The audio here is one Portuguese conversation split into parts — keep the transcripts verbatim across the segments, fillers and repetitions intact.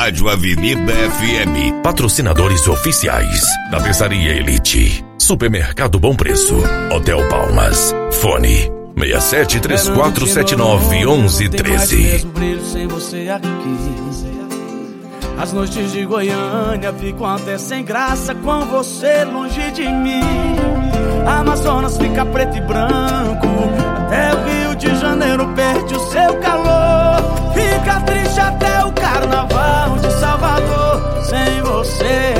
Rádio Avenida F M. Patrocinadores oficiais: Tapeçaria Elite, Supermercado Bom Preço, Hotel Palmas. Fone seis sete três quatro sete nove um um um três. Sem você aqui. As noites de Goiânia ficam até sem graça com você longe de mim. A Amazonas fica preto e branco, até o Rio de Janeiro perde o seu calor. Fica triste até o Carnaval de Salvador. Sem você,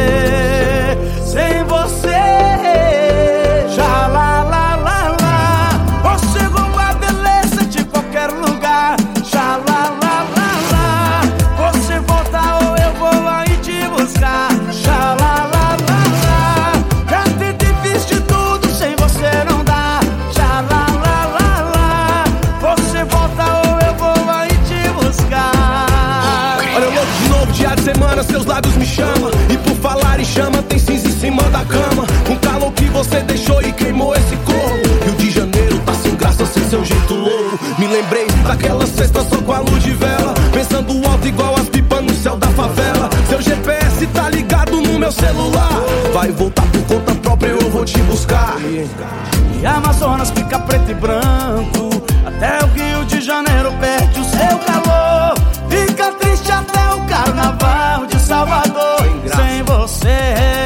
sem você. Já lá, lá, lá, lá. Você rouba a beleza de qualquer lugar. Já lá, lá, lá, lá. Você volta ou eu vou aí te buscar. Já lá, lá, lá, lá. Já tentei, fiz de tudo, sem você não dá. Já lá, lá, lá, lá. Você volta ou eu vou aí te buscar. Olha eu louco de novo, dia de semana, seus lábios me chamam. E por falar em chama, tem cinza em cima da cama. Um calor que você deixou e queimou esse corpo. Rio de Janeiro tá sem graça, sem seu jeito louco. Me lembrei daquela sexta só com a luz de vela, pensando alto igual as pipas no céu da favela. Seu G P S tá ligado no meu celular. Vai voltar por conta própria, eu vou te buscar. E a Amazonas fica preto e branco, até o Rio de Janeiro perde o seu calor. Fica triste até o Carnaval de Salvador. Sem você,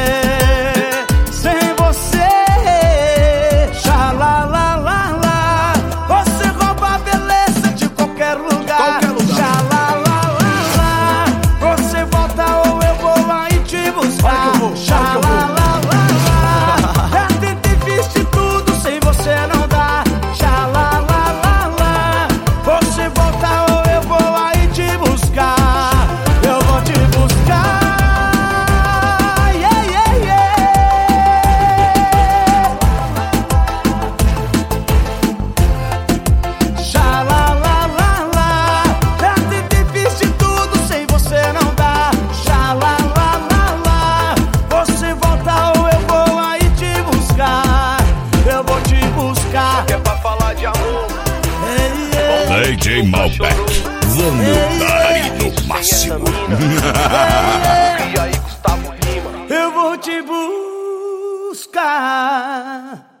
sem você. Já lá, lá, lá, lá. Você rouba a beleza de qualquer lugar. Qualquer lugar. Já lá, lá, lá, lá. Você volta ou eu vou aí te buscar. Olha que eu vou, já olha que eu lá, vou. lá, lá, lá. Já tentei, fiz de tudo, sem você não dá. Já lá, lá, lá, lá. Você volta ou eu vou aí te buscar. Eu vou te buscar. Yeah, yeah, yeah. Já lá, lá, lá, lá. Já tentei, fiz de tudo, sem você não dá. Já lá, lá, lá, lá. Você volta ou eu vou aí te buscar. Eu vou te buscar. É pra falar de amor. Hey, yeah. D J Malbec, vamos dar aí no máximo. E aí, Gustavo Lima? Eu vou te buscar.